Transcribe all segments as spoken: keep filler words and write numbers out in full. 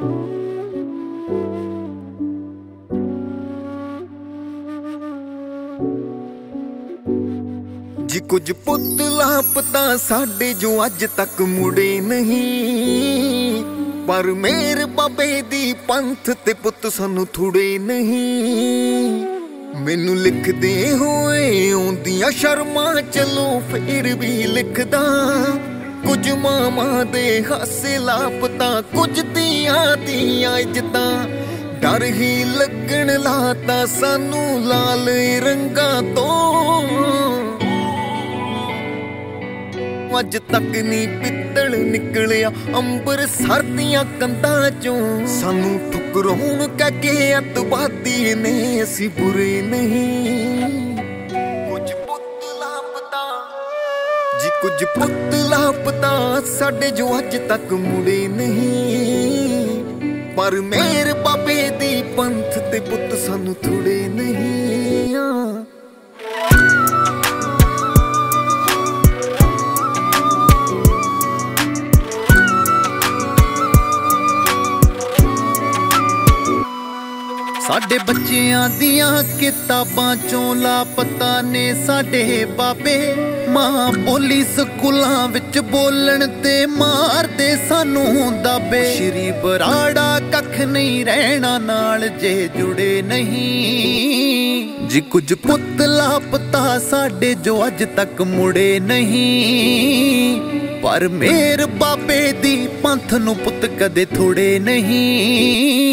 जी कुछ पुत लापता साडे जो अज तक मुड़े नहीं, पर मेरे बाबे दी पंथ ते पुत सानू थुड़े नहीं। मैनू लिखदे होए आउंदियां शर्मा चलो फिर भी लिखदा, कुछ मामा दे हासे लापता कुछ दियां दियां इज्जतां। डर ही लगन लाता सानू लाल रंगा तो, अज तक नी पित्तल निकलिया अंबर सरदियां कंधां चों। सानू ठुकराउण कहके अतवादी ने असी बुरे नहीं। कुछ पुत लापता जी कुछ पुत लापता साडे जो अज तक मुड़े नहीं, पर मेरे बाबे दी पंथ ते पुत सानू थुड़े नहीं। साडे बच्चियां दियां किताबां चों लापता ने साडे बाबे। मां बोली स्कूलां विच बोलण ते मारदे सानू दाबे। श्री बराड़ा कख नहीं रहना नाल जे जुड़े नहीं। जी कुछ पुत लापता साडे जो अज तक मुड़े नहीं, पर मेरे बाबे दी पंथ नू पुत कदे थोड़े नहीं।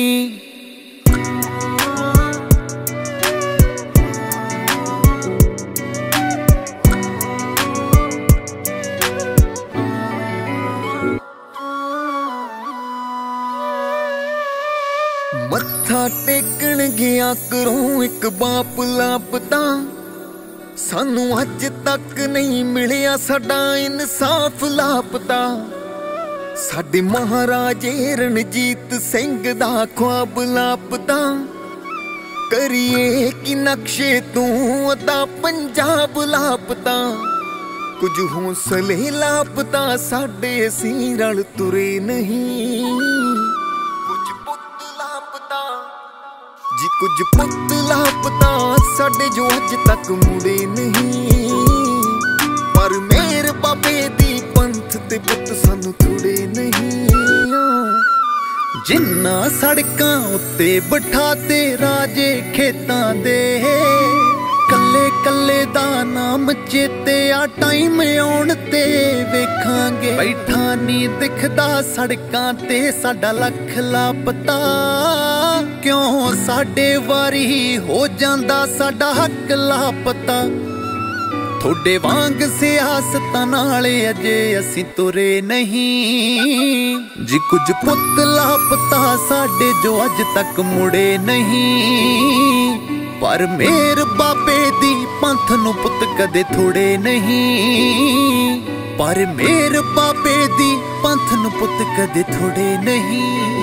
मत्था टेकण गया करूं एक बाप लापता, सानू अज तक नहीं मिलिया साडा इंसाफ लापता। साडे महाराजे रणजीत सिंह दा ख्वाब लापता, करिए कि नक्शे तू अदा पंजाब लापता। कुछ हौसले लापता साडे असीं रल तुरे नहीं। जी कुछ पुत लापता साडे जो अज तक मुड़े नहीं, पर मेरे बाबे दी पंथ ते पुत सानू थुड़े नहीं। जिन्ना सड़कां उत्ते बिठाते राजे खेतां दे, कल्ले कल्ले दा नाम चेते आ टाइम आउण ते वेखांगे। बैठा नी दिखदा सड़कां ते साडा लख लापता, क्यों साडे वारी हो जांदा साडा हक लापता। थोड़े वांग सियासतां नाले अजे असीं तुरे नहीं। जी कुछ पुत लापता साडे जो अज तक मुड़े नहीं, पर मेरे बाबे दी पंथ नू पुत कदे थोड़े नहीं। पर मेरे बाबे दी पंथ नू पुत कदे थोड़े नहीं।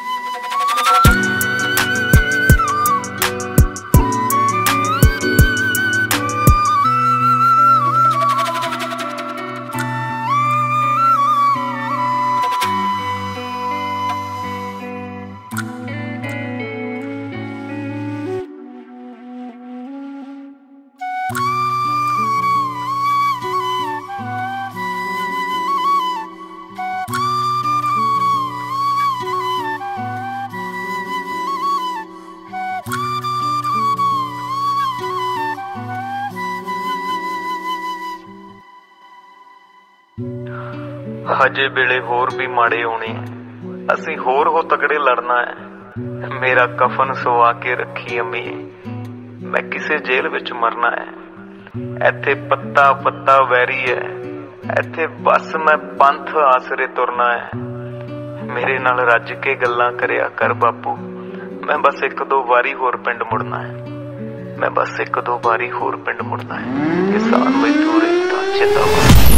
हजे वेले होर भी माड़े होने, असी होर हो तगड़े लड़ना है। मेरा कफन सवा के रखी अम्मी, मैं किसे जेल विच मरना है। इत्थे पत्ता पत्ता वैरी है, इत्थे बस मैं पंथ आसरे तुरना है। मेरे नाल रज के गल्लां करया कर बापू, मैं बस एक दो वारी होर पिंड मुड़ना है। मैं बस एक दो बारी होर पिंड मुड़ना है। किसान मजदूर एकता जिंदाबाद।